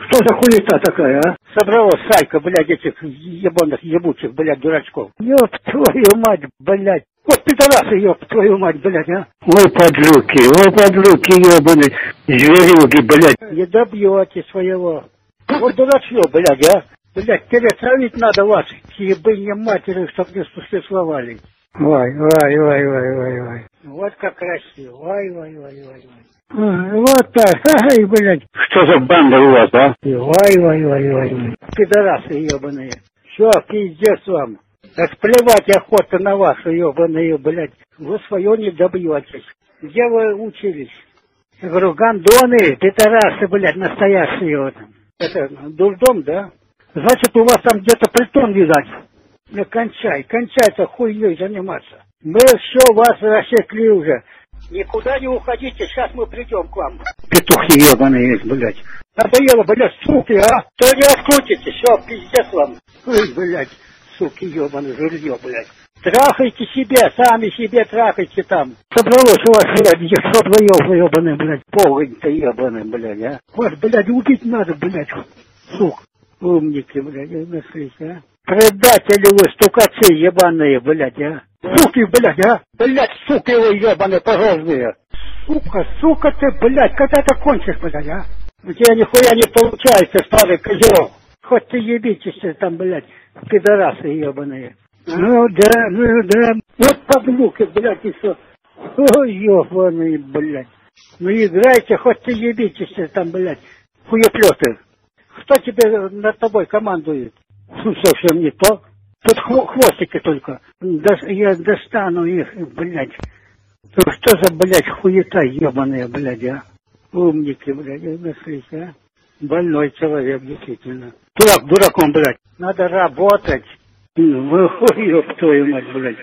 Что за хуета такая, а? Собралась сайка, блядь, этих ебаных, ебучих, блядь, дурачков. Ёб твою мать, блядь. Вот пидорасы, ёб твою мать, блядь, а. Ой, подлюки, ебаные, зверюги, блядь. Не добьете своего. Вот дурачье, блядь, а. Блядь, перетравить надо вас, ебыни матери, чтоб не существовали. Ой. Вот как красиво. Ой. Вот так, ай, блядь. Что за банда у вас, а? Ой. Пидорасы ебаные. Все, пиздец вам. Расплевать охота на вашу ебаную, блядь. Вы свое не добьетесь. Где вы учились? Я говорю, гандоны, пидорасы, блядь, настоящие вот. Это дурдом, да? Значит, у вас там где-то притон, видать. Ну, кончайте хуйней заниматься. Мы все вас рассекли уже. Никуда не уходите, сейчас мы придем к вам. Петухи ебаные есть, блядь. Надоело, блядь, суки, а? То не открутите, все, пиздец вам. Ой, блядь, суки ебаные, жулье, блядь. Трахайте себе, сами себе трахайте там. Собралось у вас, блядь, что вдвоем ебаные, блядь, полынь-то ебаные, блядь, а? Вот, блядь, убить надо, блядь, сук. Умники, блядь, нашлись, а? Предатели вы, стукацы ебаные, блядь, а? Суки, блядь, а? Блядь, суки вы ебаные, пожарные. Сука ты, блядь, когда ты кончишь, блядь, а? У тебя нихуя не получается, старый козел. Хоть ты ебитесь там, блядь, пидорасы ебаные. Ну да. Вот подлюки, блядь, и все. Ой, ебаные, блядь. Ну играйте, хоть ты ебитесь там, блядь, хуеплеты. Кто тебе над тобой командует? Совсем не то. Тут хвостики только. Я достану их, блядь. Что за, блядь, хуета ебаная, блядь, а? Умники, блядь, нашлись, а? Больной человек, действительно. Дураком, блядь. Надо работать. Ёб твою мать, блядь.